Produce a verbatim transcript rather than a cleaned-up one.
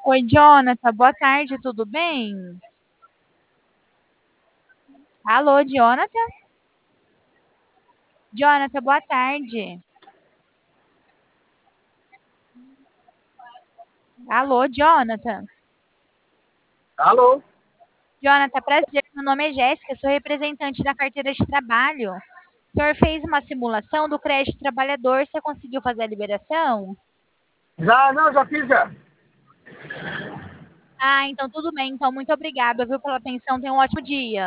Oi, Jonathan, boa tarde, tudo bem? Alô, Jonathan? Jonathan, boa tarde. Alô, Jonathan? Alô? Jonathan, prazer, meu nome é Jéssica, sou representante da carteira de trabalho. O senhor fez uma simulação do crédito trabalhador, você conseguiu fazer a liberação? Já, não, já fiz já. Ah, então tudo bem, então muito obrigada, viu, pela atenção, tenha um ótimo dia.